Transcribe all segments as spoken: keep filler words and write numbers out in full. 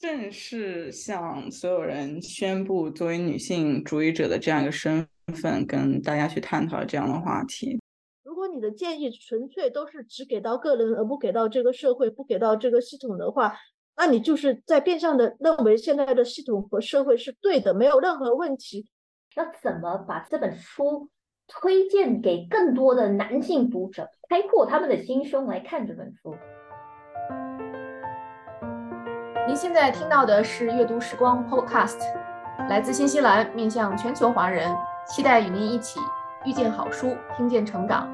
正式向所有人宣布作为女性主义者的这样一个身份，跟大家去探讨这样的话题。 如果你的建议纯粹都是只给到个人，而不给到这个社会，不给到这个系统的话，那你就是在变相的认为现在的系统和社会是对的，没有任何问题。 要怎么把这本书推荐给更多的男性读者，开阔他们的心胸来看这本书？ 您现在听到的是阅读时光 Podcast， 来自新西兰，面向全球华人，期待与您一起遇见好书，听见成长。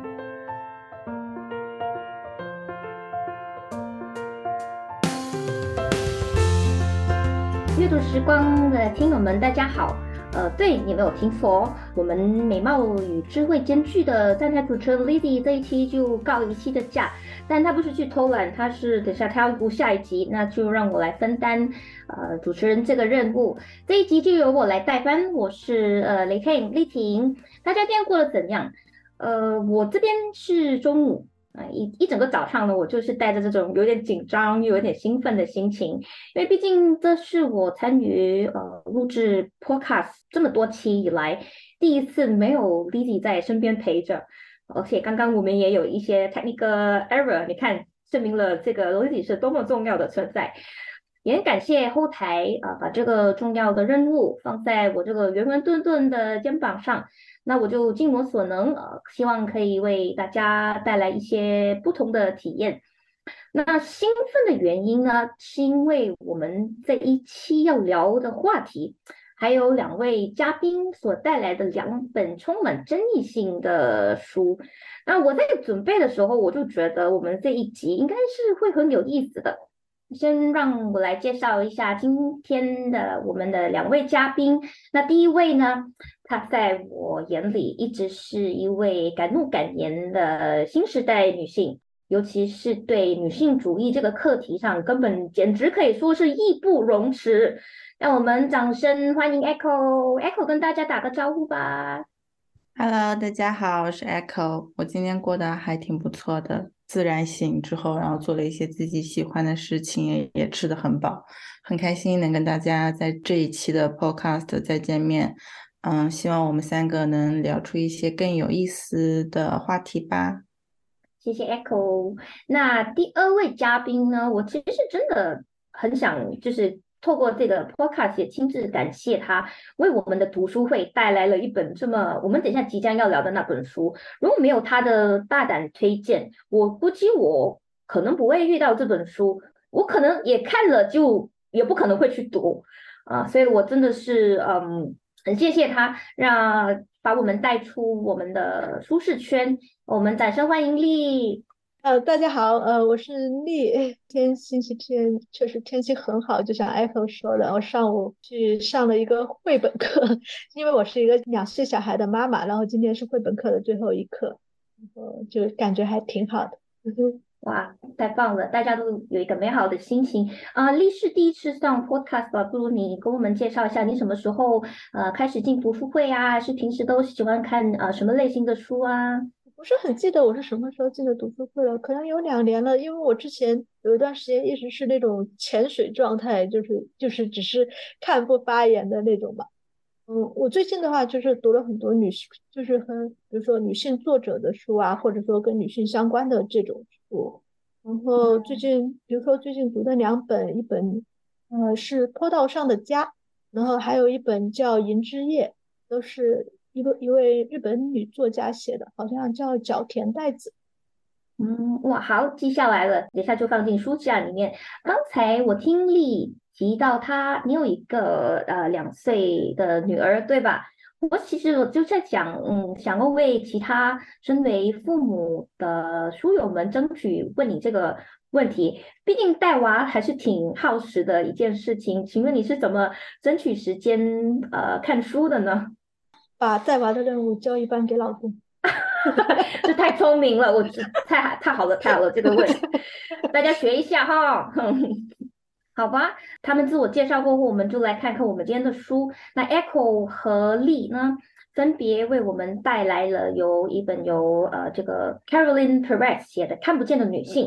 阅读时光的听友们，大家好。呃，对，你没有听错，我们美貌与智慧兼具的站台主持人 Lizzy 这一期就告一期的假，但她不是去偷懒，她是等下她要录下一集，那就让我来分担呃主持人这个任务。这一集就由我来代班，我是呃雷婷丽婷。大家今天过得怎样？呃，我这边是中午。呃，一一整个早上呢，我就是带着这种有点紧张又有点兴奋的心情，因为毕竟这是我参与呃录制 podcast 这么多期以来第一次没有 Lizzy 在身边陪着，而且刚刚我们也有一些 technical error， 你看证明了这个 Lizzy 是多么重要的存在。也很感谢后台啊、呃，把这个重要的任务放在我这个圆圆顿顿的肩膀上。那我就尽我所能，呃，希望可以为大家带来一些不同的体验。那兴奋的原因呢，是因为我们这一期要聊的话题，还有两位嘉宾所带来的两本充满争议性的书。那我在准备的时候，我就觉得我们这一集应该是会很有意思的。先让我来介绍一下今天的我们的两位嘉宾。那第一位呢，她在我眼里一直是一位敢怒敢言的新时代女性，尤其是对女性主义这个课题上，根本简直可以说是义不容辞。让我们掌声欢迎 Echo，Echo 跟大家打个招呼吧。 Hello，大家好，我是 Echo。我今天过得还挺不错的，自然醒之后，然后做了一些自己喜欢的事情，也也吃得很饱，很开心能跟大家在这一期的 Podcast 再见面。嗯，希望我们三个能聊出一些更有意思的话题吧。 谢谢 Echo。那第二位嘉宾呢，我其实是真的很想，就是透过这个 podcast 也亲自感谢他，为我们的读书会带来了一本这么我们等一下即将要聊的那本书。如果没有他的大胆推荐，我估计我可能不会遇到这本书，我可能也看了就也不可能会去读啊，所以我真的是嗯。很谢谢他，让把我们带出我们的舒适圈。我们掌声欢迎丽。 呃，大家好，呃，我是丽。天星期天确实天气很好，就像 Echo 说的，我上午去上了一个绘本课，因为我是一个两岁小孩的妈妈，然后今天是绘本课的最后一课，然后就感觉还挺好的。 哇，太棒了！大家都有一个美好的心情啊。丽是第一次上 podcast 吧？不如你跟我们介绍一下，你什么时候呃开始进读书会啊？还是平时都喜欢看呃什么类型的书啊？ 不是很记得我是什么时候进的读书会了，可能有两年了，因为我之前有一段时间一直是那种潜水状态，就是就是只是看不发言的那种吧。嗯，我最近的话就是读了很多女性，就是和比如说女性作者的书啊，或者说跟女性相关的这种书。然后最近，比如说最近读的两本，一本呃是坡道上的家，然后还有一本叫《银之夜》，都是一个一位日本女作家写的，好像叫角田代子。 嗯，哇，好，记下来了，等一下就放进书架里面。刚才我听丽提到她，你有一个呃两岁的女儿，对吧？我其实我就在想，嗯，想要为其他身为父母的书友们争取问你这个问题，毕竟带娃还是挺耗时的一件事情。请问你是怎么争取时间呃看书的呢？ 把带娃的任务交一半给老公。 这太聪明了，我这太太好了，太好了，这个问大家学一下哈。好吧，他们自我介绍过后，我们就来看看我们今天的书。那 Echo 和 Lee 呢，分别为我们带来了有一本由呃这个 Caroline Perez 写的《看不见的女性》，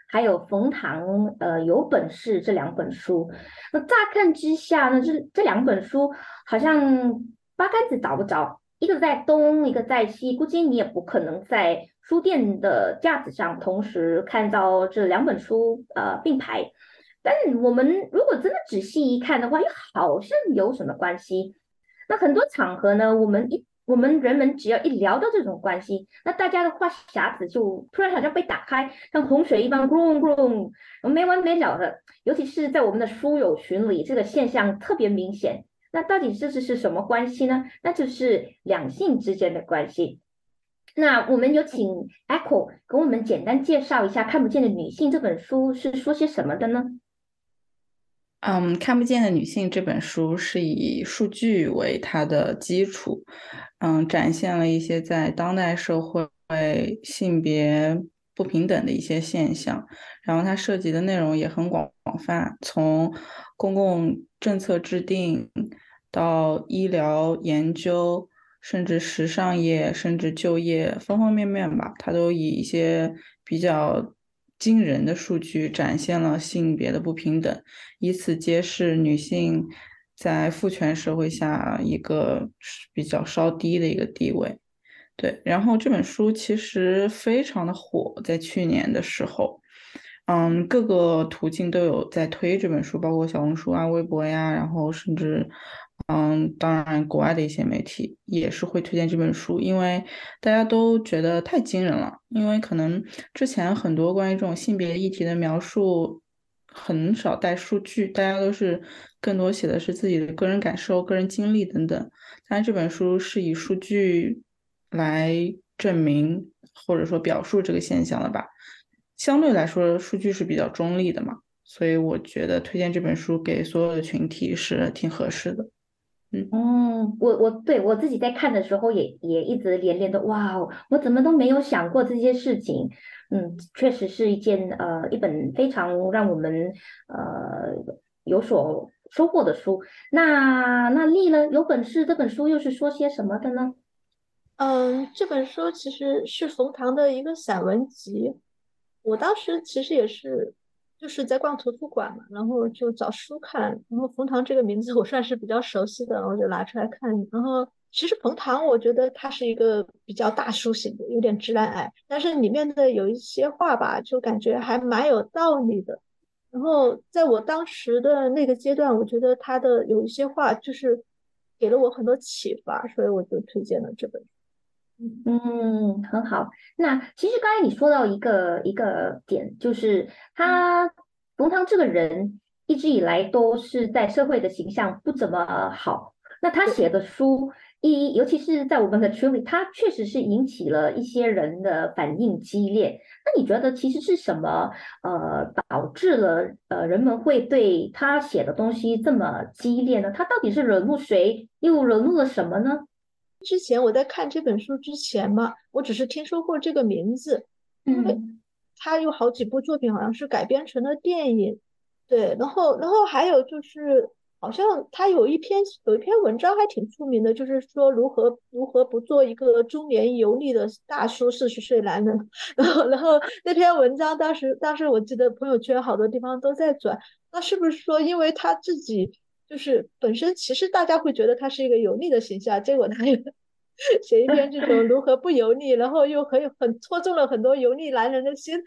还有冯唐呃有本事这两本书。那乍看之下呢，这这两本书好像八竿子打不着，一个在东，一个在西，估计你也不可能在书店的架子上同时看到这两本书呃并排。但我们如果真的仔细一看的话，又好像有什么关系。那很多场合呢，我们一我们人们只要一聊到这种关系，那大家的话匣子就突然好像被打开，像洪水一般咕隆咕隆，没完没了的。尤其是在我们的书友群里，这个现象特别明显。那到底这是是什么关系呢？那就是两性之间的关系。那我们有请 Echo 给我们简单介绍一下《看不见的女性》这本书是说些什么的呢？ 嗯，看不见的女性这本书是以数据为它的基础，嗯，展现了一些在当代社会性别不平等的一些现象，然后它涉及的内容也很广泛，从公共政策制定到医疗研究，甚至时尚业，甚至就业，方方面面吧，它都以一些比较惊人的数据展现了性别的不平等，以此揭示女性在父权社会下一个比较稍低的一个地位。对，然后这本书其实非常的火，在去年的时候，嗯，各个途径都有在推这本书，包括小红书啊、微博呀，然后甚至，嗯，当然国外的一些媒体也是会推荐这本书，因为大家都觉得太惊人了，因为可能之前很多关于这种性别议题的描述很少带数据，大家都是更多写的是自己的个人感受、个人经历等等，但这本书是以数据来证明或者说表述这个现象的吧。相对来说，数据是比较中立的嘛，所以我觉得推荐这本书给所有的群体是挺合适的。嗯嗯，我我对我自己在看的时候也也一直连连的哇哦，我怎么都没有想过这些事情。嗯，确实是一件呃一本非常让我们呃有所收获的书。那那丽呢？有本事这本书又是说些什么的呢？ 嗯，这本书其实是冯唐的一个散文集。我当时其实也是就是在逛图书馆嘛，然后就找书看，然后冯唐这个名字我算是比较熟悉的，我就拿出来看。然后其实冯唐我觉得他是一个比较大叔型的，有点直男癌，但是里面的有一些话吧，就感觉还蛮有道理的。然后在我当时的那个阶段，我觉得他的有一些话就是给了我很多启发，所以我就推荐了这本书。 嗯，很好。那其实刚才你说到一个一个点，就是他冯唐这个人一直以来都是在社会的形象不怎么好。那他写的书，一尤其是在我们的群里，他确实是引起了一些人的反应激烈。那你觉得其实是什么呃导致了呃人们会对他写的东西这么激烈呢？他到底是惹怒谁，又惹怒了什么呢？ 之前我在看这本书之前嘛，我只是听说过这个名字，因为嗯。 他有好几部作品好像是改编成了电影，对，然后然后还有就是好像他有一篇有一篇文章还挺出名的，就是说如何如何不做一个中年油腻的大叔四十岁男人，然后然后那篇文章当时当时我记得朋友圈好多地方都在转，那是不是说因为他自己？就是本身其实大家会觉得他是一个油腻的形象，结果他又写一篇这种如何不油腻，然后又很很戳中了很多油腻男人的心。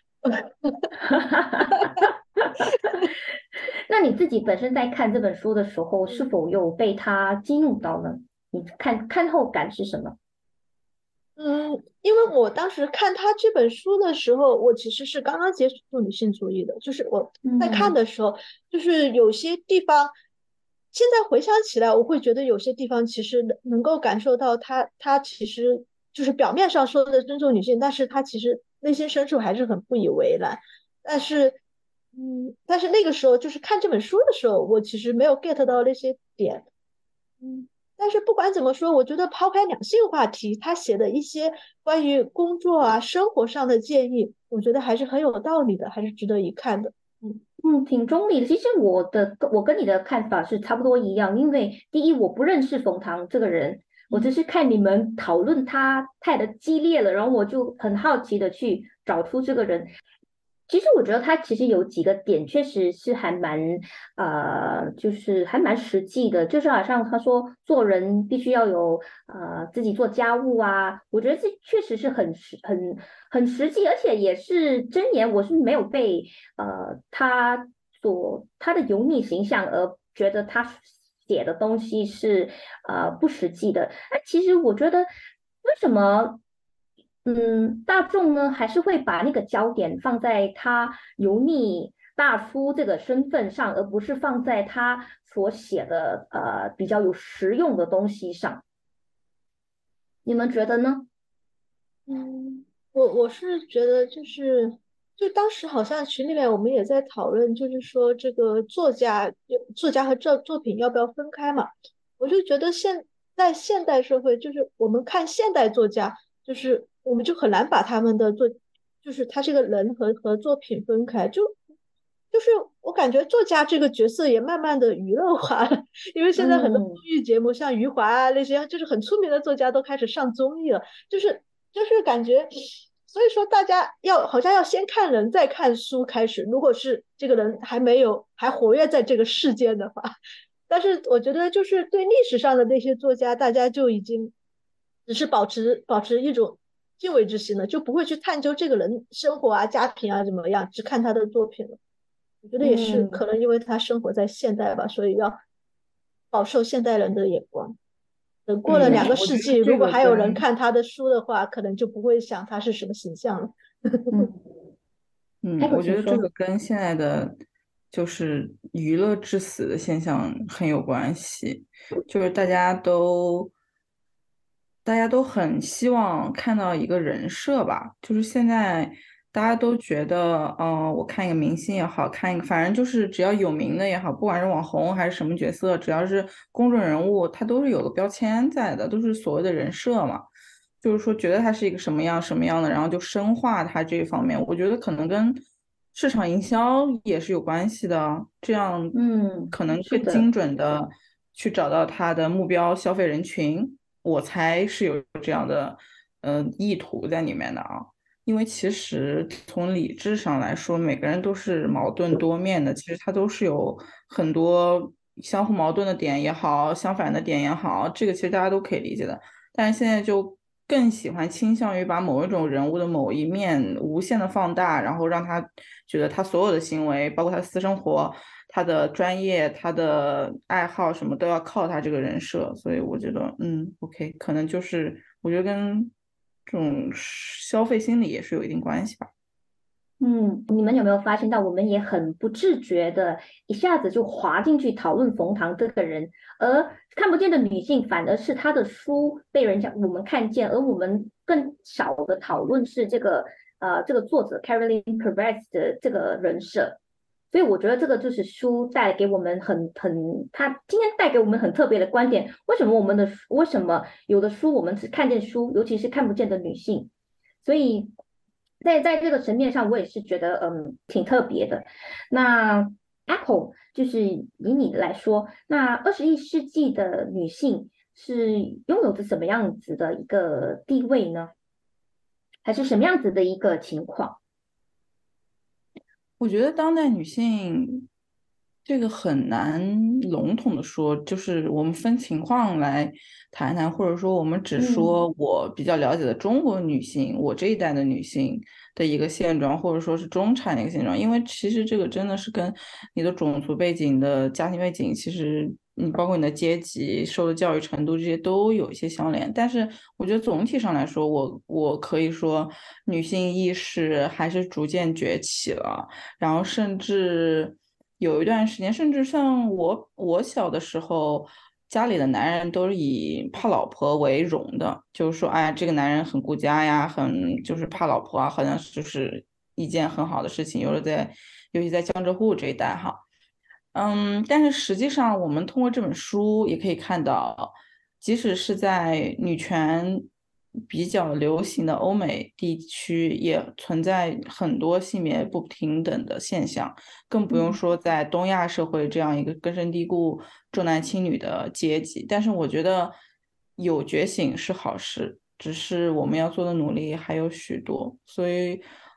那你自己本身在看这本书的时候，是否有被它激怒到呢？你看看后感是什么？ 嗯，因为我当时看他这本书的时候，我其实是刚刚接触女性主义的，就是我在看嗯的时候，就是有些地方，现在回想起来，我会觉得有些地方其实能能够感受到他，他其实就是表面上说的尊重女性，但是他其实内心深处还是很不以为然。但是，嗯，但是那个时候就是看这本书的时候，我其实没有 get 到那些点。嗯，但是不管怎么说，我觉得抛开两性话题，他写的一些关于工作啊、生活上的建议，我觉得还是很有道理的，还是值得一看的。嗯嗯，挺中立的。其实我的我跟你的看法是差不多一样，因为第一我不认识冯唐这个人，我只嗯是看你们讨论他太的激烈了，然后我就很好奇的去找出这个人。 其实我觉得他其实有几个点确实是还蛮呃，就是还蛮实际的，就是好像他说做人必须要有呃自己做家务啊，我觉得这确实是很实很很实际，而且也是箴言，我是没有被呃他所他的油腻形象而觉得他写的东西是呃不实际的。那其实我觉得为什么？嗯，大众呢还是会把那个焦点放在他油腻大叔这个身份上，而不是放在他所写的呃比较有实用的东西上。你们觉得呢？ 嗯，我我是觉得就是，就当时好像群里面我们也在讨论，就是说这个作家、作家和作作品要不要分开嘛？我就觉得现在现代社会，就是我们看现代作家，就是我们就很难把他们的作，就是他这个人和和作品分开，就就是我感觉作家这个角色也慢慢的娱乐化了，因为现在很多综嗯艺节目，像余华啊那些，就是很出名的作家都开始上综艺了。就是就是感觉，所以说大家要好像要先看人再看书开始。如果是这个人还没有还活跃在这个世间的话，但是我觉得就是对历史上的那些作家，大家就已经只是保持保持一种敬畏之心了，就不会去探究这个人生活啊、家庭啊怎么样，只看他的作品了。我觉得也是可嗯能因为他生活在现代吧，所以要饱受现代人的眼光。等过了嗯， 两个我觉世纪，如得这个果还有人跟看他的书的话，可能就不会想他是什么形象了。 嗯，开嗯， 口我觉得这个请说。 跟现在的就是娱乐至死的现象很有关系，就是大家都大家都很希望看到一个人设吧，就是现在大家都觉得，嗯、我看一个明星也好看一个，反正就是只要有名的也好，不管是网红还是什么角色，只要是公众人物，他都是有个标签在的，都是所谓的人设嘛。就是说觉得他是一个什么样什么样的，然后就深化他这一方面，我觉得可能跟市场营销也是有关系的，这样嗯， 可能是的。 更精准的去找到他的目标消费人群，我猜是有这样的呃意图在里面的啊。因为其实从理智上来说，每个人都是矛盾多面的，其实他都是有很多相互矛盾的点也好，相反的点也好，这个其实大家都可以理解的。但是现在就更喜欢倾向于把某一种人物的某一面无限的放大，然后让他觉得他所有的行为，包括他的私生活、他的专业、他的爱好什么都要靠他这个人设。所以我觉得，嗯，OK，可能就是我觉得跟这种消费心理也是有一定关系吧。 嗯，你们有没有发现到，我们也很不自觉的，一下子就滑进去讨论冯唐这个人，而看不见的女性反而是她的书被人家我们看见，而我们更少的讨论是这个呃这个作者 Caroline Prevett 的这个人设，所以我觉得这个就是书带给我们很很，他今天带给我们很特别的观点。为什么我们的为什么有的书我们只看见书，尤其是看不见的女性？所以在在这个层面上，我也是觉得嗯挺特别的。那 Apple 就是以你来说，那二十一世纪的女性是拥有着什么样子的一个地位呢？还是什么样子的一个情况？ 我觉得当代女性这个很难笼统的说，就是我们分情况来谈谈，或者说我们只嗯说我比较了解的中国女性，我这一代的女性的一个现状，或者说是中产的一个现状，因为其实这个真的是跟你的种族背景的家庭背景，其实你包括你的阶级、受的教育程度这些都有一些相连。但是我觉得总体上来说，我我可以说女性意识还是逐渐崛起了。然后甚至有一段时间，甚至像我我小的时候，家里的男人都是以怕老婆为荣的，就是说，哎，这个男人很顾家呀，很就是怕老婆啊，好像就是一件很好的事情。有了在，尤其在江浙沪这一带哈。嗯，但是实际上，我们通过这本书也可以看到，即使是在女权比较流行的欧美地区，也存在很多性别不平等的现象，更不用嗯说在东亚社会这样一个根深蒂固、重男轻女的阶级。但是我觉得有觉醒是好事，只是我们要做的努力还有许多，所以。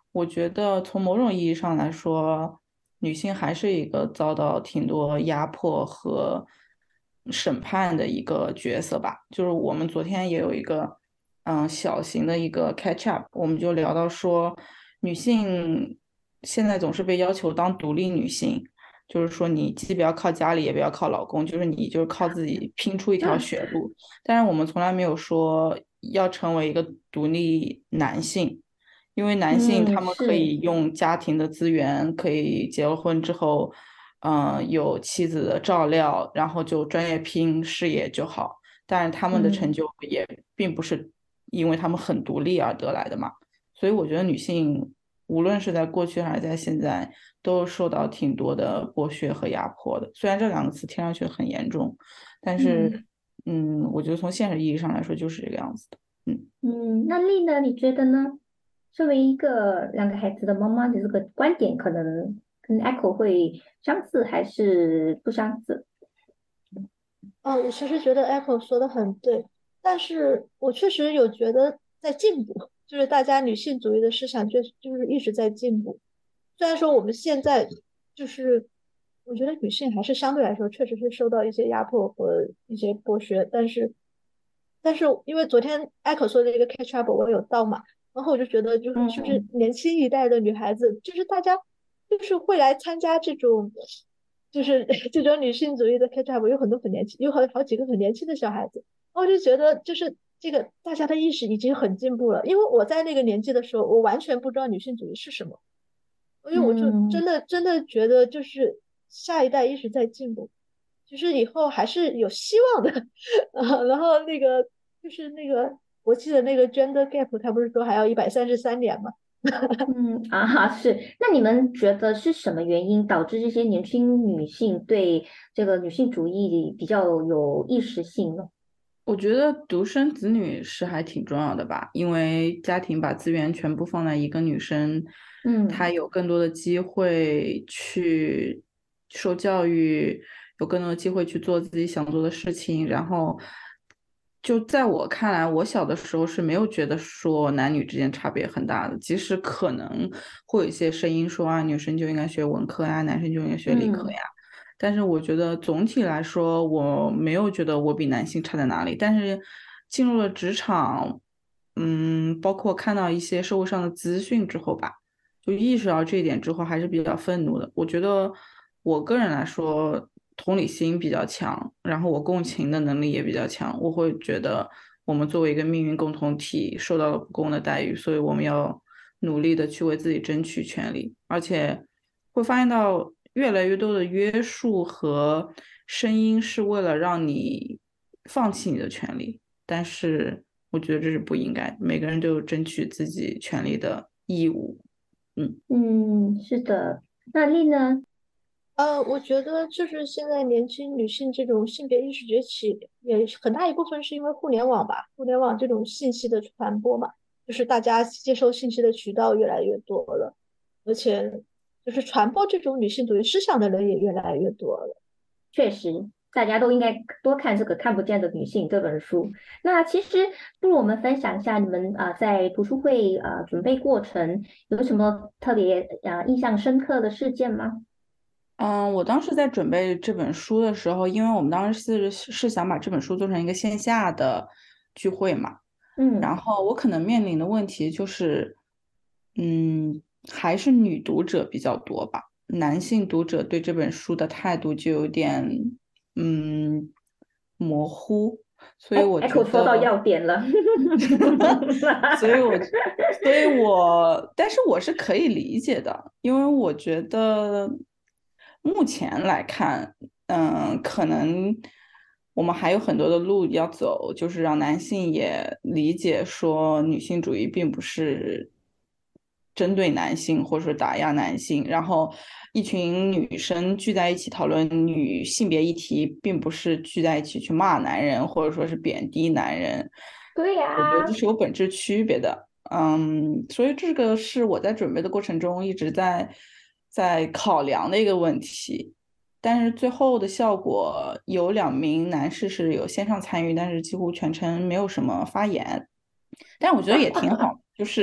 我觉得从某种意义上来说，女性还是一个遭到挺多压迫和审判的一个角色吧。就是我们昨天也有一个嗯小型的一个 catch up，我们就聊到说，女性现在总是被要求当独立女性，就是说你既不要靠家里，也不要靠老公，就是你就是靠自己拼出一条血路。但是我们从来没有说要成为一个独立男性。因为男性他嗯， 们可是， 以用家庭的资源，可以结了婚之后，嗯、有妻子的照料，然后就专业拼事业就好。但是他们的成嗯就也并不是因为他们很独立而得来的嘛。所以我觉得女性无论是在过去还是在现在，都受到挺多的剥削和压迫的。虽然这两个词听上去很严重，但是， 嗯。 嗯，我觉得从现实意义上来说就是这个样子的。嗯。 嗯，那丽呢？你觉得呢？作为一个两个孩子的妈妈，你这个观点可能跟 Echo 会相似还是不相似？ 嗯，我其实觉得 Echo 说的很对，但是我确实有觉得在进步，就是大家女性主义的思想就就是一直在进步。虽然说我们现在就是，我觉得女性还是相对来说确实是受到一些压迫和一些剥削，但是，但是因为昨天 Echo 说的这个 catch up 我有到嘛，然后我就觉得就是是不是嗯年轻一代的女孩子，就是大家就是会来参加这种，就是这种女性主义的 catch up，有很多很年轻，有好好几个很年轻的小孩子，我就觉得就是这个大家的意识已经很进步了，因为我在那个年纪的时候，我完全不知道女性主义是什么。因为我就嗯真的真的觉得，就是下一代一直在进步，其实以后还是有希望的。啊，然后那个就是那个我记得那个 gender gap，他不是说还要一百三十三年吗？ 嗯啊哈是。那你们觉得是什么原因导致这些年轻女性对这个女性主义比较有意识性呢？ 我觉得独生子女是还挺重要的吧，因为家庭把资源全部放在一个女生，她嗯有更多的机会去受教育，有更多的机会去做自己想做的事情。然后，就在我看来，我小的时候是没有觉得说男女之间差别很大的，即使可能会有一些声音说啊，女生就应该学文科呀，男生就应该学理科呀。 嗯但是我觉得总体来说，我没有觉得我比男性差在哪里。但是进入了职场，嗯，包括看到一些社会上的资讯之后吧，就意识到这一点之后，还是比较愤怒的。我觉得我个人来说，同理心比较强，然后我共情的能力也比较强。我会觉得我们作为一个命运共同体，受到了不公的待遇，所以我们要努力的去为自己争取权利，而且会发现到越来越多的约束和声音是为了让你放弃你的权利，但是我觉得这是不应该的，每个人都有争取自己权利的义务。嗯。 嗯，是的。那丽呢？ 呃，我觉得就是现在年轻女性这种性别意识崛起，也是很大一部分是因为互联网吧，互联网这种信息的传播嘛，就是大家接收信息的渠道越来越多了，而且就是传播这种女性主义思想的人也越来越多了。 确实，大家都应该多看这个《看不见的女性》这本书。那其实不如我们分享一下你们啊、呃在读书会啊、呃准备过程有什么特别啊、呃印象深刻的事件吗？ 嗯，我当时在准备这本书的时候，因为我们当时是是想把这本书做成一个线下的聚会嘛，然嗯后我可能面临的问题就是，嗯，还是女读者比较多吧，男性读者对这本书的态度就有点，嗯，模糊，所以哎我觉 ，Echo 说到得。 要点了。 所以我，所以我，但是我是可以理解的，因为我觉得目前来看，嗯，可能我们还有很多的路要走，就是让男性也理解说女性主义并不是针对男性或者说打压男性，然后一群女生聚在一起讨论女性别议题，并不是聚在一起去骂男人或者说是贬低男人。 对我觉得这呀、 是有本质区别的。嗯，所以这个是我在准备的过程中一直在在考量的一个问题。但是最后的效果有两名男士是有线上参与，但是几乎全程没有什么发言。但我觉得也挺好，就是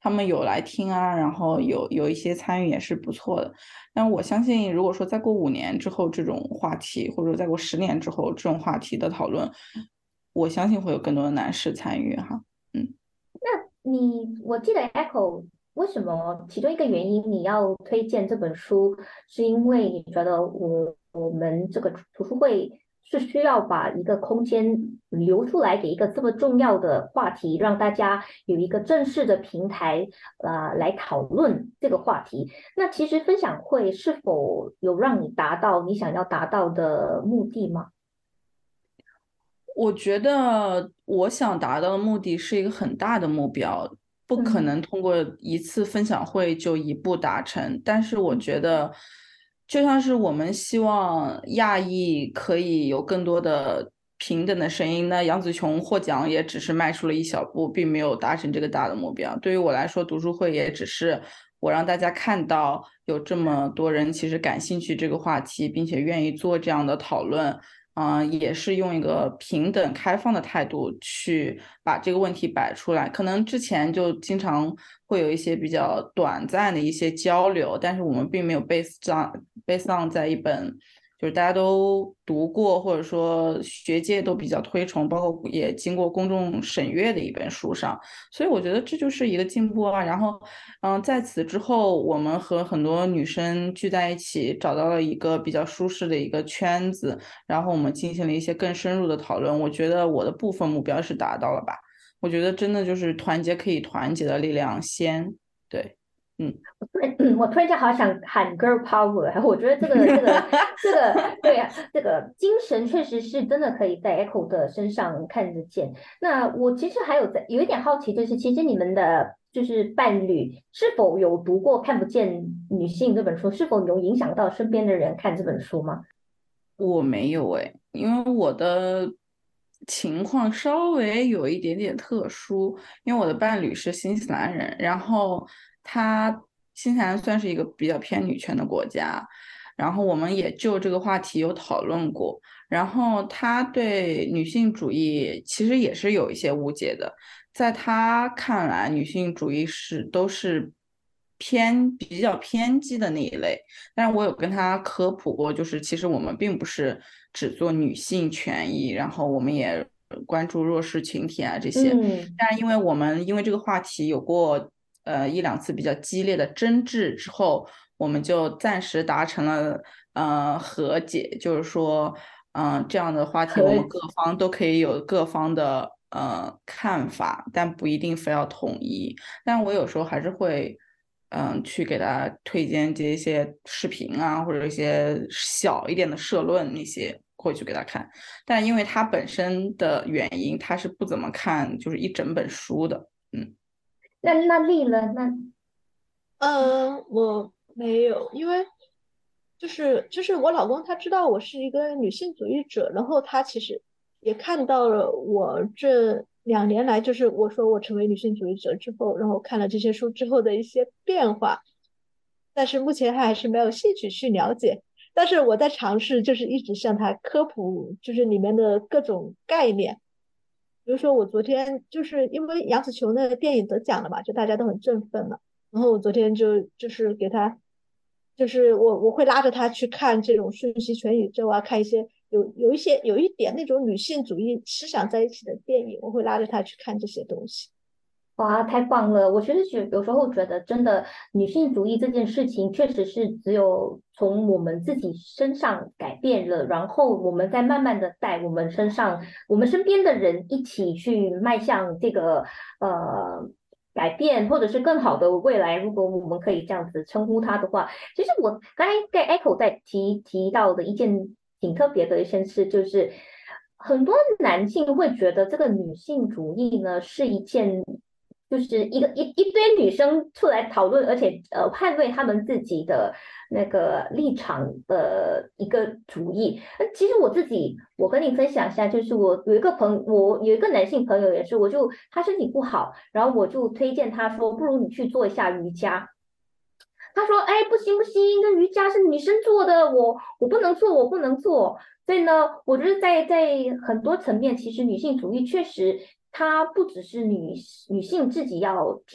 他们有来听啊，然后有有一些参与也是不错的。但我相信，如果说再过五年之后，这种话题，或者说再过十年之后，这种话题的讨论，我相信会有更多的男士参与哈。嗯， 那你我记得 Echo 为什么其中一个原因你要推荐这本书，是因为你觉得我我们这个图书会是需要把一个空间留出来给一个这么重要的话题，让大家有一个正式的平台呃来讨论这个话题。那其实分享会是否有让你达到你想要达到的目的吗？ 我觉得我想达到的目的是一个很大的目标，不可能通过一次分享会就一步达成。但是我觉得，就像是我们希望亚裔可以有更多的平等的声音，那杨紫琼获奖也只是迈出了一小步，并没有达成这个大的目标。对于我来说，读书会也只是我让大家看到有这么多人其实感兴趣这个话题，并且愿意做这样的讨论。嗯、呃，也是用一个平等开放的态度去把这个问题摆出来。可能之前就经常会有一些比较短暂的一些交流，但是我们并没有 base 上 base on 在一本就是大家都读过或者说学界都比较推崇，包括也经过公众审阅的一本书上。所以我觉得这就是一个进步啊。然后，嗯，在此之后，我们和很多女生聚在一起，找到了一个比较舒适的一个圈子，然后我们进行了一些更深入的讨论。我觉得我的部分目标是达到了吧。我觉得真的就是团结可以团结的力量先，对，嗯。 我突然间好想喊 girl power，我觉得这个这个这个对啊，这个精神确实是真的可以在 Echo 的身上看得见。那我其实还有在有一点好奇，就是其实你们的就是伴侣是否有读过《看不见女性》这本书，是否有影响到身边的人看这本书吗？ 我没有诶，因为我的情况稍微有一点点特殊，因为我的伴侣是新西兰人，然后他新西兰算是一个比较偏女权的国家，然后我们也就这个话题有讨论过，然后他对女性主义其实也是有一些误解的，在他看来，女性主义是都是偏比较偏激的那一类。但是我有跟他科普过，就是其实我们并不是只做女性权益，然后我们也关注弱势群体啊这些。 嗯， 但是因为我们因为这个话题有过呃一两次比较激烈的争执之后，我们就暂时达成了呃和解，就是说，嗯、呃，这样的话题我们各方都可以有各方的呃看法，但不一定非要统一。但我有时候还是会。嗯，去给他推荐这一些视频啊，或者一些小一点的社论那些，会去给他看。但因为他本身的原因，他是不怎么看就是一整本书的。嗯， 那那丽了，那嗯，我没有，因为就是就是我老公他知道我是一个女性主义者，然后他其实也看到了我这两年来，就是我说我成为女性主义者之后，然后看了这些书之后的一些变化，但是目前他还是没有兴趣去了解。但是我在尝试，就是一直向他科普，就是里面的各种概念。比如说，我昨天就是因为杨紫琼那个电影得奖了嘛，就大家都很振奋嘛。然后我昨天就就是给他，就是我我会拉着他去看这种瞬息全宇宙啊，看一些有有一些有一点那种女性主义思想在一起的电影，我会拉着他去看这些东西。 哇，太棒了！我其实觉有时候觉得，真的女性主义这件事情，确实是只有从我们自己身上改变了，然后我们再慢慢的带我们身上、我们身边的人一起去迈向这个呃改变，或者是更好的未来。如果我们可以这样子称呼它的话，其实我刚才在 Echo 在提提到的一件挺特别的一件事，就是很多男性会觉得这个女性主义呢是一件。就是一个一一堆女生出来讨论，而且呃捍卫他们自己的那个立场的一个主义。那其实我自己，我跟你分享一下，就是我有一个朋我有一个男性朋友也是，我就他身体不好，然后我就推荐他说，不如你去做一下瑜伽。他说：“哎，不行不行，那瑜伽是女生做的，我我不能做，我不能做。”所以呢，我觉得在在很多层面，其实女性主义确实它不只是女女性自己要知道，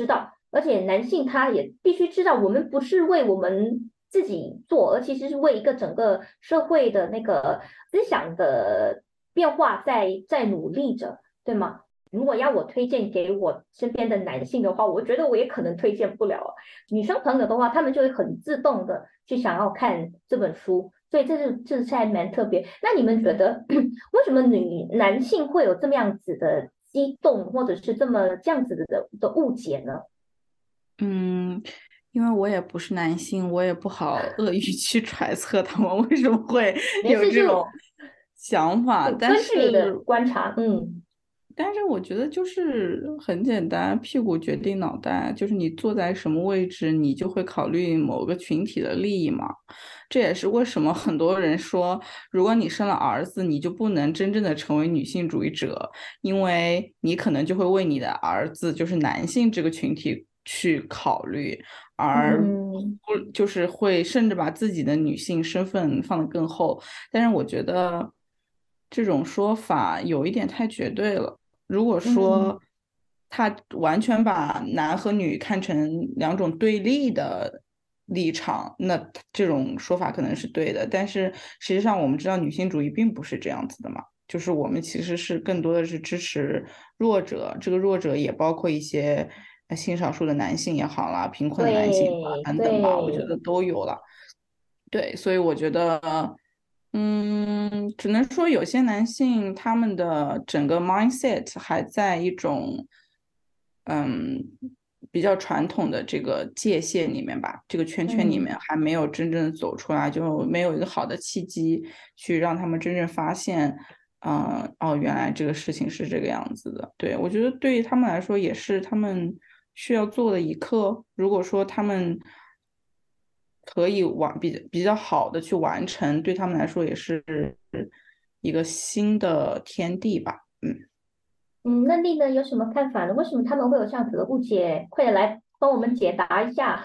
而且男性他也必须知道，我们不是为我们自己做，而其实是为一个整个社会的那个思想的变化在在努力着，对吗？如果要我推荐给我身边的男性的话，我觉得我也可能推荐不了。女生朋友的话，他们就会很自动的去想要看这本书，所以这是这是还蛮特别。那你们觉得为什么女男性会有这么样子的激动，或者是这么这样子的的误解呢？ 嗯，因为我也不是男性，我也不好恶意去揣测他们为什么会没事，就有这种想法， 就但根据你的是观察，嗯但是我觉得就是很简单，屁股决定脑袋，就是你坐在什么位置，你就会考虑某个群体的利益嘛。这也是为什么很多人说，如果你生了儿子，你就不能真正的成为女性主义者，因为你可能就会为你的儿子，就是男性这个群体去考虑，而嗯不就是会甚至把自己的女性身份放得更后。但是我觉得这种说法有一点太绝对了。如果嗯说他完全把男和女看成两种对立的立场，那这种说法可能是对的。但是实际上，我们知道女性主义并不是这样子的嘛，就是我们其实是更多的是支持弱者，这个弱者也包括一些呃性少数的男性也好啦，贫困的男性也好啦对等等吧，我觉对， 得都有了。对，所以我觉得，嗯，只能说有些男性他们的整个 mindset 还在一种，嗯，比较传统的这个界限里面吧，这个圈圈里面嗯。 还没有真正走出来，就没有一个好的契机去让他们真正发现，嗯，哦，原来这个事情是这个样子的。对，我觉得对于他们来说也是他们需要做的一课。如果说他们可以完比比较好的去完成，对他们来说也是一个新的天地吧。嗯。 嗯，那丽呢有什么看法呢？为什么他们会有这样子的误解？快点来帮我们解答一下。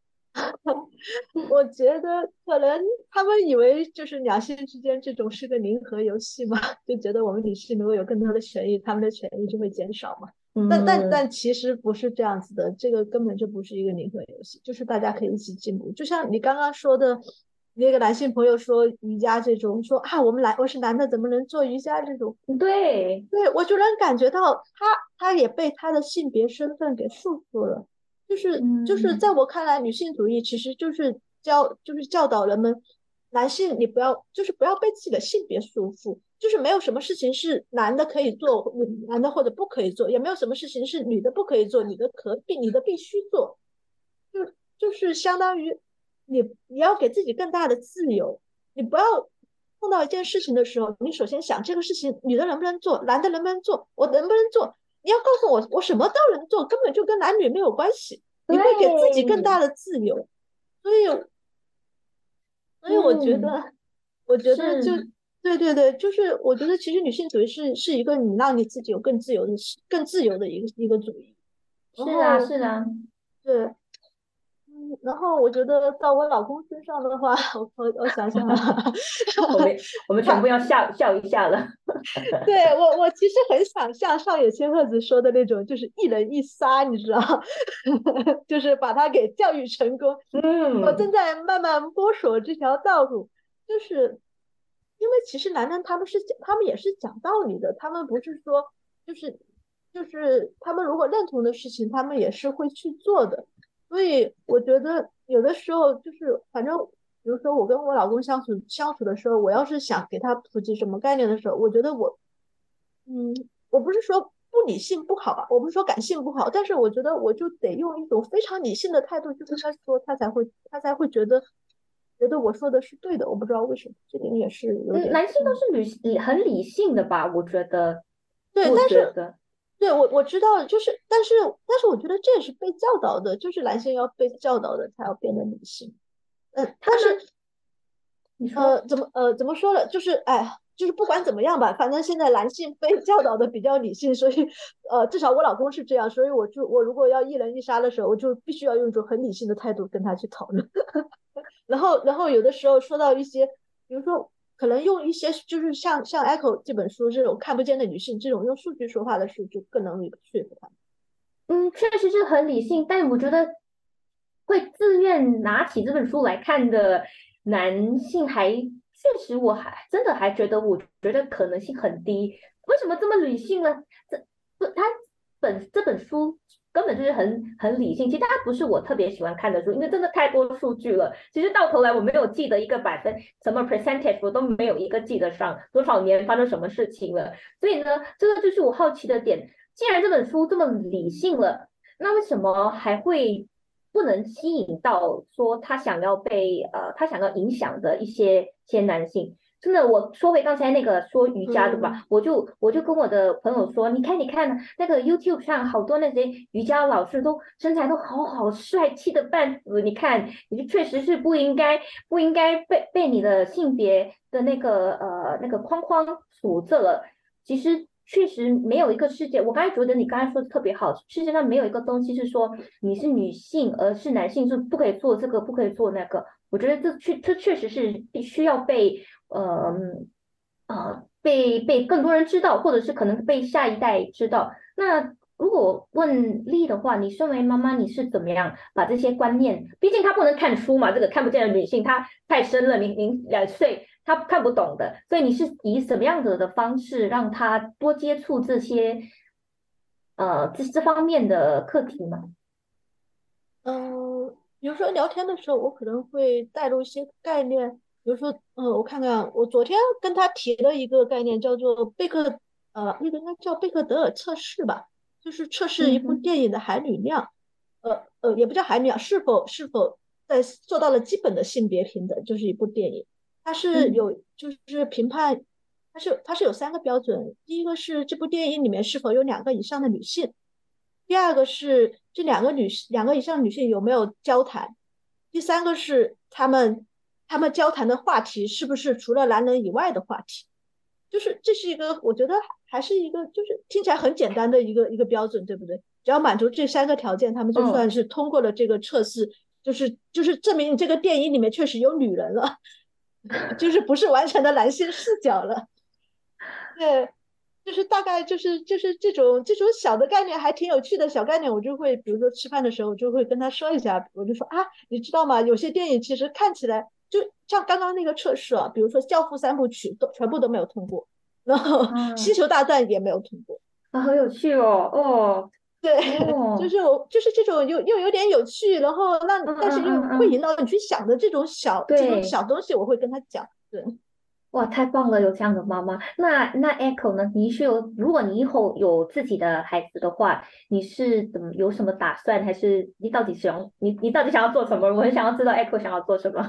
我觉得可能他们以为就是两性之间这种是个零和游戏嘛，就觉得我们女性如果有更多的权益，他们的权益就会减少嘛。但但嗯， 但其实不是这样子的，这个根本就不是一个零和游戏，就是大家可以一起进步。就像你刚刚说的，那个男性朋友说瑜伽这种，说啊我们来我是男的怎么能做瑜伽这种， 对， 对我就能感觉到他他也被他的性别身份给束缚了。就是就是在嗯， 我看来，女性主义其实就是教就是教导人们，男性你不要就是不要被自己的性别束缚，就是没有什么事情是男的可以做，男的或者不可以做，也没有什么事情是女的不可以做，女的可必你的必须做，就就是相当于你你要给自己更大的自由，你不要碰到一件事情的时候，你首先想这个事情女的能不能做，男的能不能做，我能不能做，你要告诉我我什么都能做，根本就跟男女没有关系，你会给自己更对， 大的自由，所以所以我觉嗯， 得我觉得就是对对对，就是我觉得其实女性主义是是一个你让你自己有更自由的更自由的一个一个主义，然是啊后是啊， 对。嗯，然后我觉得到我老公身上的话，我我我想想啊， 我们我们全部他要笑笑一下了。 对我我其实很想像上野千鹤子说的那种，就是一人一杀，你知道，就是把他给教育成功。我正嗯， 在慢慢摸索这条道路，就是因为其实男人他们是讲，他们也是讲道理的，他们不是说就是就是他们如果认同的事情，他们也是会去做的。所以我觉得有的时候就是，反正比如说我跟我老公相处相处的时候，我要是想给他普及什么概念的时候，我觉得我，嗯，我不是说不理性不好吧，我不是说感性不好，但是我觉得我就得用一种非常理性的态度去跟他说，他才会他才会觉得觉得我说的是对的。我不知道为什么，这点也是有嗯， 点， 男性都嗯， 是理理很理性的吧？我觉得， 对， 我但是觉得对我我知道，就是但是但是我觉得这也是被教导的，就是男性要被教导的才要变得理性。嗯，但是他们，你说， 呃，怎么呃怎么说呢？就是哎，就是不管怎么样吧，反正现在男性被教导的比较理性，所以呃，至少我老公是这样，所以我就我如果要一人一杀的时候，我就必须要用一种很理性的态度跟他去讨论。然后然后有的时候说到一些，比如说可能用一些就是像像《Echo》这本书这种看不见的女性这种用数据说话的书，就更能说服他们。 嗯，确实是很理性，但我觉得会自愿拿起这本书来看的男性还，确实我还真的还觉得，我觉得可能性很低。为什么这么理性呢？这不，他本这本书根本就是很很理性。其实它不是我特别喜欢看的书，因为真的太多数据了。其实到头来我没有记得一个百分什么 percentage，我都没有一个记得上多少年发生什么事情了。所以呢，这个就是我好奇的点。既然这本书这么理性了，那为什么还会不能吸引到说他想要被呃他想要影响的一些些男性？真的，我说回刚才那个说瑜伽对吧？ 嗯我就我就跟我的朋友说，你看你看那个 YouTube 上好多那些瑜伽老师都身材都好好帅气的半死，你看你就确实是不应该不应该被被你的性别的那个呃那个框框锁着了。其实确实没有一个世界，我刚才觉得你刚才说的特别好，世界上没有一个东西是说你是女性，而是男性是不可以做这个，不可以做那个。我觉得这确这确实是必须要被呃呃被被更多人知道，或者是可能被下一代知道。那如果问丽的话，你身为妈妈，你是怎么样把这些观念？毕竟她不能看书嘛，这个看不见的女性，她太深了，您您两岁，她看不懂的。所以你是以什么样子的方式让她多接触这些呃这这方面的课题吗？ 嗯，比如说聊天的时候，我可能会带入一些概念，比如说，嗯，我看看，我昨天跟他提了一个概念，叫做贝克，呃，那个应该叫贝克德尔测试吧，就是测试一部嗯哼， 电影的含女量，呃呃，也不叫含女量，是否是否在做到了基本的性别平等，就是一部电影，它是嗯有就是评判，它是它是有三个标准，第一个是这部电影里面是否有两个以上的女性。第二个是这两个女两个以上女性有没有交谈，第三个是她们她们交谈的话题是不是除了男人以外的话题，就是这是一个我觉得还是一个就是听起来很简单的一个一个标准，对不对？只要满足这三个条件，他们就算嗯。 是通过了这个测试，就是就是证明你这个电影里面确实有女人了，就是不是完全的男性视角了。对，就是大概就是就是这种这种小的概念还挺有趣的小概念，我就会比如说吃饭的时候我就会跟他说一下，我就说啊，你知道吗？有些电影其实看起来就像刚刚那个测试啊，比如说《教父》三部曲都全部都没有通过，然后《星啊球大战》也没有通过。 啊，好有趣哦，哦对，就哦， 是我就是这种又又有点有趣，然后让嗯嗯但是又嗯嗯， 会引导你去想的这种小这种对， 小东西，我会跟他讲。对。 哇，太棒了，有这样的妈妈。那那 Echo 呢？你是有，如果你以后有自己的孩子的话，你是怎么有什么打算，还是你到底想你你到底想要做什么？我很想要知道 Echo 想要做什么。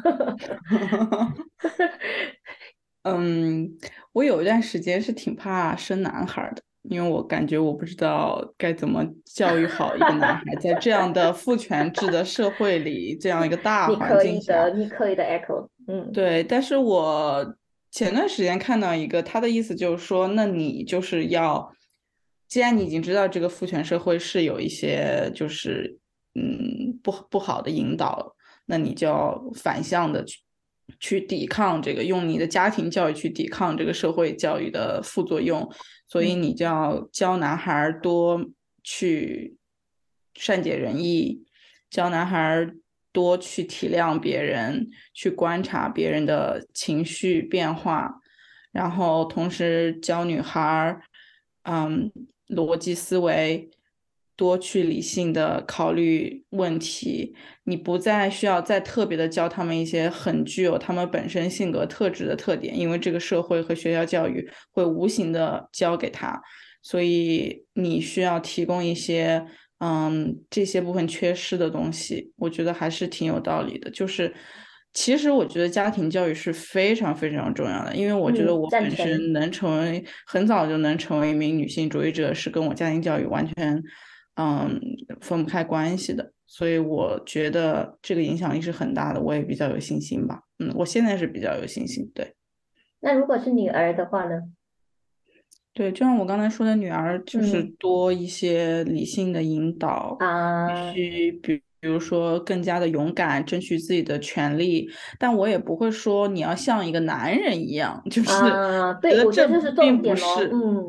嗯，我有一段时间是挺怕生男孩儿的，因为我感觉我不知道该怎么教育好一个男孩，在这样的父权制的社会里，这样一个大你环境下。 可以的，你可以的，Echo。嗯对，但是我前段时间看到一个，他的意思就是说，那你就是要，既然你已经知道这个父权社会是有一些就是嗯不不好的引导，那你就要反向的去去抵抗这个，用你的家庭教育去抵抗这个社会教育的副作用，所以嗯你就要教男孩多去善解人意，教男孩多去体谅别人，去观察别人的情绪变化，然后同时教女孩嗯，逻辑思维，多去理性的考虑问题。你不再需要再特别的教他们一些很具有他们本身性格特质的特点，因为这个社会和学校教育会无形的教给他。所以你需要提供一些嗯这些部分缺失的东西，我觉得还是挺有道理的。就是其实我觉得家庭教育是非常非常重要的，因为我觉得嗯， 我本赞成。 身能成为很早就能成为一名女性主义者，是跟我家庭教育完全嗯分不开关系的。所以我觉得这个影响力是很大的，我也比较有信心吧。嗯，我现在是比较有信心，对。 那如果是女儿的话呢？ 对，就像我刚才说的，女儿就是嗯多一些理性的引导，必啊须比比如说更加的勇敢，争取自己的权利。但我也不会说你要像一个男人一样，就是啊，对， 觉得这我觉得这是重并不点哦。 是， 嗯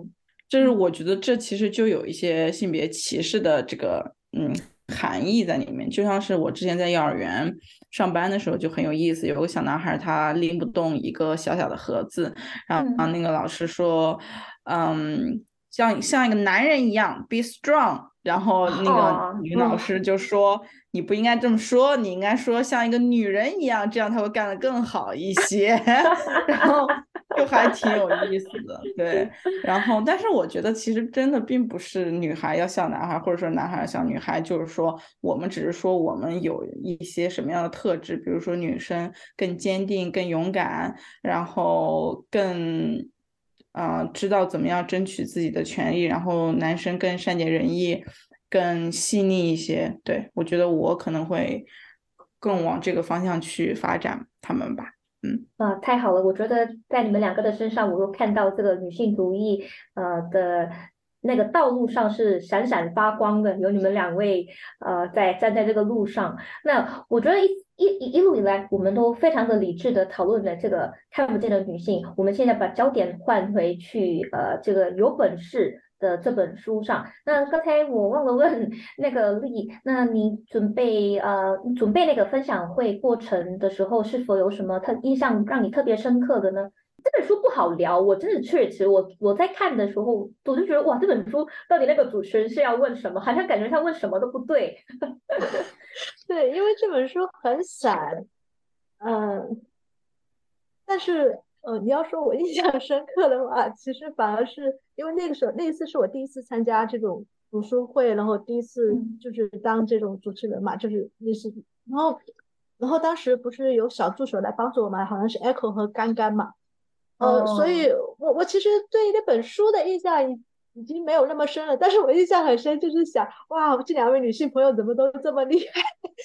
就是我觉得这其实就有一些性别歧视的这个嗯含义在里面，就像是我之前在幼儿园上班的时候就很有意思，有个小男孩他拎不动一个小小的盒子，然后嗯那个老师说，嗯，像像一个男人一样 be strong，然后那个哦女老师就说。你不应该这么说，你应该说像一个女人一样，这样他会干得更好一些。然后就还挺有意思的，对。然后，但是我觉得其实真的并不是女孩要像男孩，或者说男孩要像女孩，就是说我们只是说我们有一些什么样的特质，比如说女生更坚定、更勇敢，然后更。呃，知道怎么样争取自己的权利，然后男生更善解人意，更细腻一些。对，我觉得我可能会更往这个方向去发展他们吧。嗯。 啊，太好了！我觉得在你们两个的身上，我都看到这个女性主义呃的那个道路上是闪闪发光的，有你们两位呃在站在这个路上。那我觉得一一一一路以来，我们都非常的理智的讨论了这个看不见的女性。我们现在把焦点换回去，呃，这个有本事的这本书上。那刚才我忘了问那个丽，那你准备呃准备那个分享会过程的时候，是否有什么特印象让你特别深刻的呢？这本书不好聊，我真的确实，我我在看的时候，我就觉得哇，这本书到底那个主持人是要问什么？好像感觉他问什么都不对。 对，因为这本书很散，嗯，但是呃，你要说我印象深刻的话，其实反而是因为那个时候那一次是我第一次参加这种读书会，然后第一次嗯就是当这种主持人嘛，就是类似，然后然后当时不是有小助手来帮助我嘛，好像是 Echo 和干干嘛，呃，所哦， 以我我其实对那本书的印象已已经没有那么深了，但是我印象很深，就是想哇，这两位女性朋友怎么都这么厉害。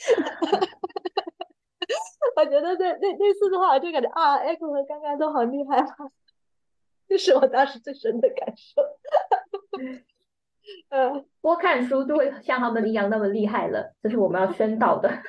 我觉得那那那次的话，我就感觉啊，Echo 和刚刚都好厉害啊，这是我当时最深的感受。嗯， 多看书就会像他们一样那么厉害了，这是我们要宣导的。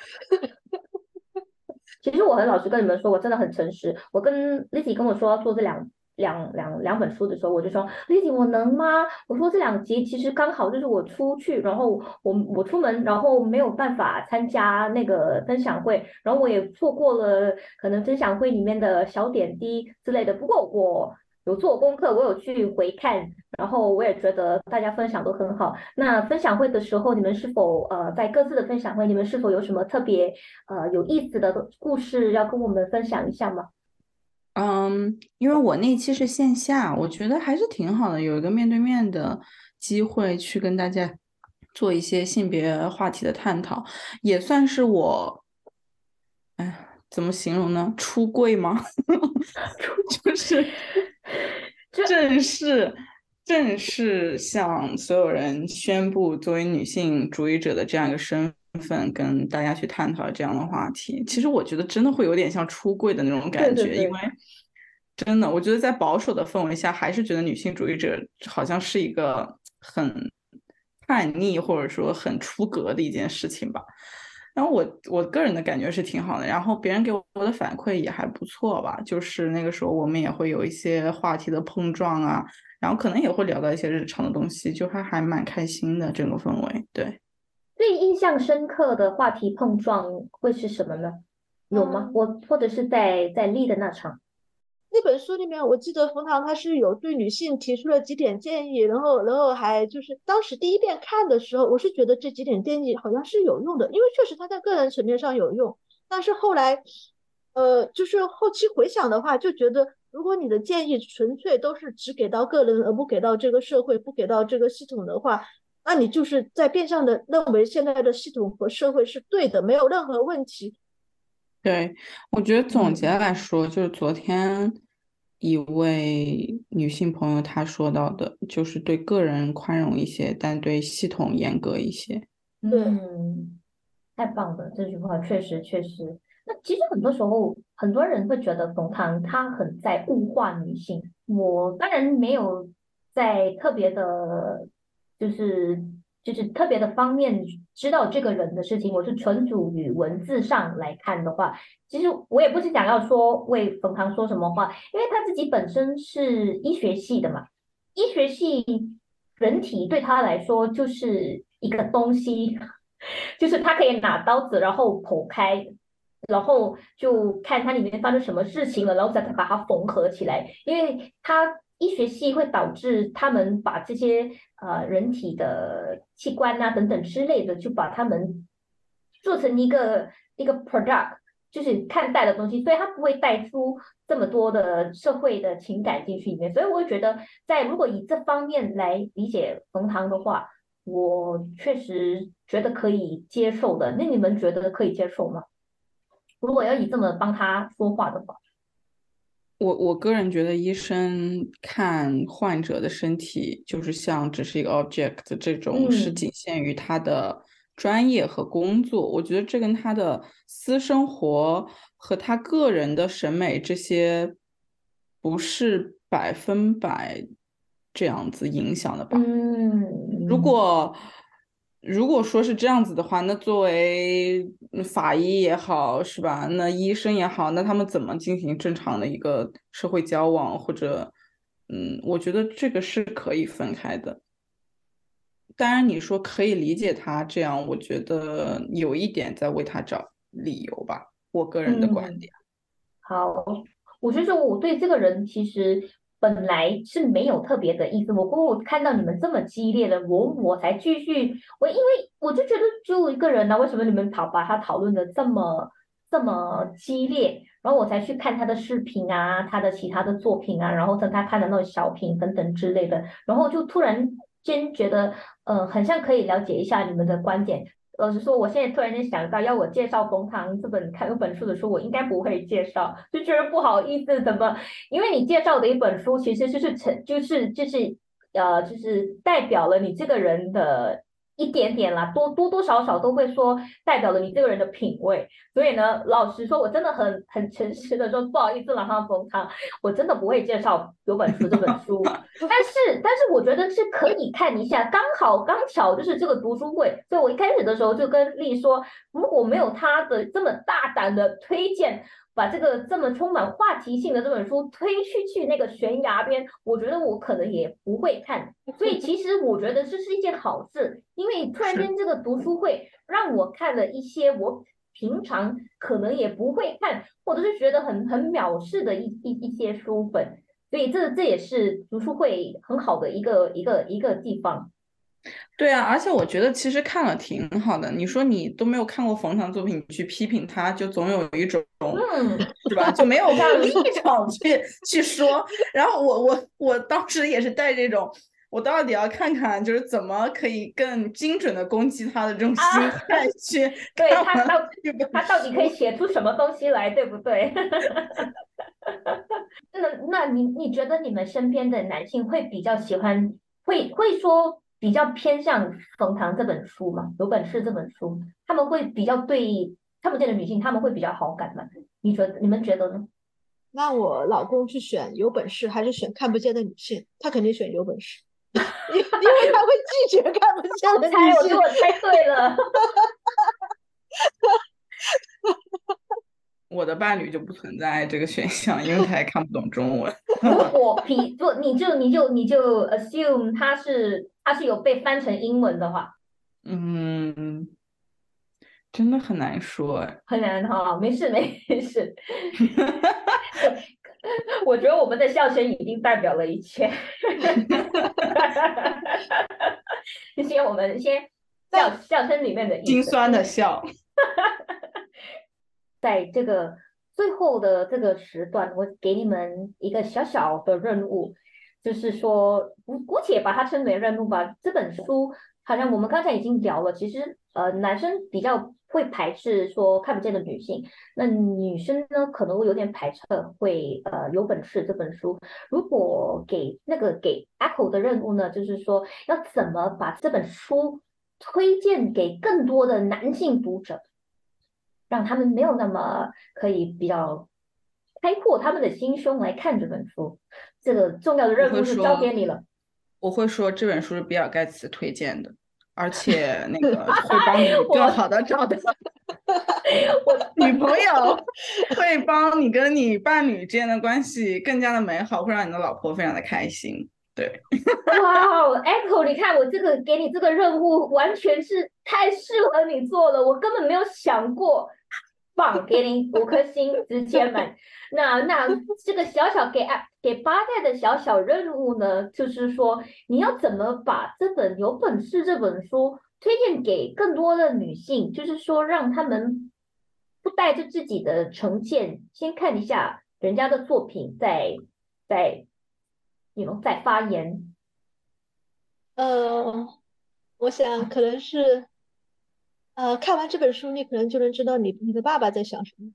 其实我很老实跟你们说，我真的很诚实。我跟 Lizzy 跟我说要做这两两两两本书的时候，我就说 Lizzy 我能吗？我说这两集其实刚好就是我出去，然后我我出门，然后没有办法参加那个分享会，然后我也错过了可能分享会里面的小点滴之类的。不过我有做功课，我有去回看，然后我也觉得大家分享都很好。那分享会的时候，你们是否呃在各自的分享会，你们是否有什么特别呃有意思的故事要跟我们分享一下吗？ 嗯，因为我那期是线下，我觉得还是挺好的，有一个面对面的机会去跟大家做一些性别话题的探讨，也算是我，哎，怎么形容呢？出柜吗？就是正式正式向所有人宣布作为女性主义者的这样一个身份，跟大家去探讨这样的话题。其实我觉得真的会有点像出柜的那种对感觉，因为对对， 真的，我觉得在保守的氛围下，还是觉得女性主义者好像是一个很叛逆或者说很出格的一件事情吧。然后我我个人的感觉是挺好的，然后别人给我的反馈也还不错吧，就是那个时候我们也会有一些话题的碰撞啊，然后可能也会聊到一些日常的东西，就还还蛮开心的整个氛围。对。 最印象深刻的话题碰撞会是什么呢？有吗？ 嗯， 我或者是在在立的那场？ 那本书里面，我记得冯唐他是有对女性提出了几点建议，然后然后还就是当时第一遍看的时候，我是觉得这几点建议好像是有用的，因为确实他在个人层面上有用，但是后来，呃，就是后期回想的话，就觉得如果你的建议纯粹都是只给到个人，而不给到这个社会，不给到这个系统的话，那你就是在变相的认为现在的系统和社会是对的，没有任何问题。 对，我觉得总结嗯。 来说，就是昨天一位女性朋友她说到的，就是对个人宽容一些，但对系统严格一些。 对， 嗯，太棒了，这句话确实确实。那其实很多时候，很多人会觉得冯唐他很在物化女性。我当然没有在特别的，就是就是特别的方面知道这个人的事情。我是纯属于文字上来看的话，其实我也不是想要说为冯唐说什么话，因为他自己本身是医学系的嘛。医医学系人体对他来说就是一个东西，就是他可以拿刀子然后剖开，然后就看它里面发生什么事情了，然后再把它缝合起来。因为它医学系会导致他们把这些呃人体的器官啊等等之类的，就把它们做成一个一个 product，就是看待的东西，所以它不会带出这么多的社会的情感进去里面。所以我会觉得，在如果以这方面来理解冯唐的话，我确实觉得可以接受的。那你们觉得可以接受吗？如果要以这么帮他说话的话， 我我个人觉得，医生看患者的身体，就是像只是一个 object 这种，是嗯仅限于他的专业和工作。我觉得这跟他的私生活和他个人的审美这些，不是百分百这样子影响的吧。如嗯果如果说是这样子的话，那作为嗯法医也好，是吧？那医生也好，那他们怎么进行正常的一个社会交往，或者，嗯，我觉得这个是可以分开的。当然，你说可以理解他这样，我觉得有一点在为他找理由吧，我个人的观嗯， 点。 好，我觉得我对这个人其实本来是没有特别的意思，我过后我看到你们这么激烈的，我我才继续，我因为我就觉得只有一个人呢、为什么你们讨把他讨论的这么这么激烈？然后我才去看他的视频啊，他的其他的作品啊，然后跟他看的那种小品等等之类的，然后就突然间觉得，呃，很像可以了解一下你们的观点。老实说，我现在突然间想到，要我介绍冯唐这本看这本书的书，我应该不会介绍，就觉得不好意思，怎么？因为你介绍的一本书，其实就是成，就是就是呃，就是代表了你这个人的一点点啦，多多多少少都会说代表了你这个人的品味。所以呢，老实说，我真的很很诚实的说，不好意思了哈，冯唐，我真的不会介绍有本书这本书。但是，但是我觉得是可以看一下，刚好刚巧就是这个读书会，所以我一开始的时候就跟丽说，如果没有他的这么大胆的推荐，把这个这么充满话题性的这本书推去去那个悬崖边，我觉得我可能也不会看。所以其实我觉得这是一件好事，因为突然间是。 这个读书会让我看了一些我平常可能也不会看，或者是觉得很很藐视的一一一些书本。所以这这也是读书会很好的一个一个一个地方。 对啊，而且我觉得其实看了挺好的。你说你都没有看过冯唐作品，你去批评他，就总有一种嗯， 是吧？就没有像立场去去说。然后我我我当时也是带这种，我到底要看看就是怎么可以更精准的攻击他的这种啊， 心态去对看完他到这本他到底可以书。 写出什么东西来，对不对？那那你你觉得你们身边的男性会比较喜欢，会会说比较偏向冯唐这本书吗？有本事这本书，他们会比较对看不见的女性，他们会比较好感吗？你觉得你们觉得呢？ 那我老公是选有本事还是选看不见的女性？他肯定选有本事，因因为他会拒绝看不见的猜， 女性。 我觉得我猜对了。 我的伴侣就不存在这个选项，因为他也看不懂中文。 如果比不，你就你就你就 assume 它是它是有被翻成英文的话， 嗯，真的很难说哎。 很难哈，没事没事。我觉得我们的笑声已经代表了一切。先我们先笑笑声里面的意思。 心酸的笑。 在这个最后的这个时段，我给你们一个小小的任务，就是说，姑姑且把它称为任务吧。这本书好像我们刚才已经聊了，其实呃，男生比较会排斥说看不见的女性，那女生呢可能会有点排斥会呃有本事这本书。如果给那个给 Echo 的任务呢，就是说要怎么把这本书推荐给更多的男性读者。让他们没有那么可以比较开阔他们的心胸来看这本书。这个重要的任务就交给你了。 我会说这本书是比尔盖茨推荐的，而且那个会帮你更好的找到女朋友，会帮你跟你伴侣之间的关系更加的美好，会让你的老婆非常的开心。 对， 哇哦 ，Echo， 你看我这个给你这个任务，完全是太适合你做了，我根本没有想过。棒，给你五颗星，直接满。那那这个小小给给八代的小小任务呢，就是说你要怎么把这本有本事这本书推荐给更多的女性，就是说让她们不带着自己的成见，先看一下人家的作品，再再你 you know 再发言。 呃，我想可能是，呃，看完这本书，你可能就能知道你你的爸爸在想什么。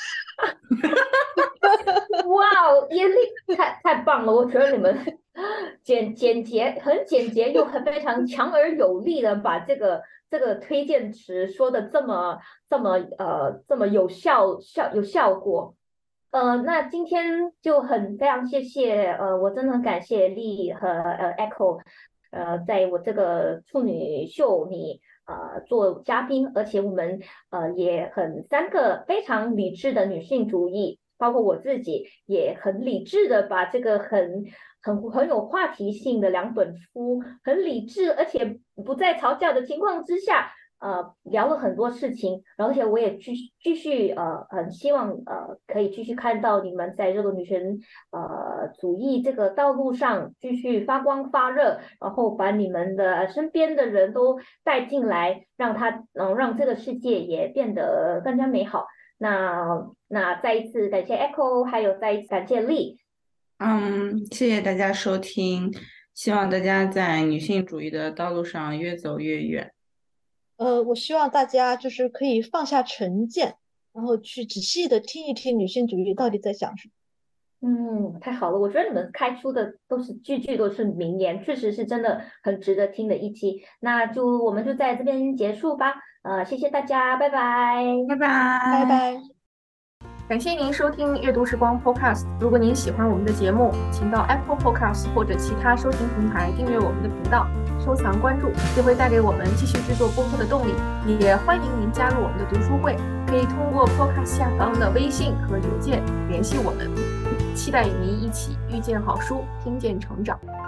哇哦，耶力太太棒了！我觉得你们简简洁很简洁又很非常强而有力的把这个这个推荐词说的这么这么呃这么有效效有效果。呃，那今天就很非常谢谢呃，我真的很感谢丽和呃 Echo，呃，在我这个处女秀你呃做嘉宾，而且我们呃也很三个非常理智的女性主义。包括我自己也很理智的把这个很很很有话题性的两本书，很理智而且不在吵架的情况之下，呃，聊了很多事情，而且我也继续继续呃很希望呃可以继续看到你们在这个女权呃主义这个道路上继续发光发热，然后把你们的身边的人都带进来，让他能、呃、让这个世界也变得更加美好。那那再一次感谢 Echo， 还有再一次感谢 Lee。 嗯，谢谢大家收听，希望大家在女性主义的道路上越走越远。 呃，我希望大家就是可以放下成见，然后去仔细的听一听女性主义到底在想什么。 嗯，太好了，我觉得你们开出的都是句句都是名言，确实是真的很值得听的一期。那就我们就在这边结束吧，呃，谢谢大家，拜拜， 拜拜拜。 拜。 感谢您收听阅读时光 Podcast。如果您喜欢我们的节目，请到 Apple Podcast 或者其他收听平台订阅我们的频道，收藏关注，这会带给我们继续制作播客的动力。也欢迎您加入我们的读书会，可以通过 Podcast 下方的微信和邮件联系我们。期待与您一起遇见好书，听见成长。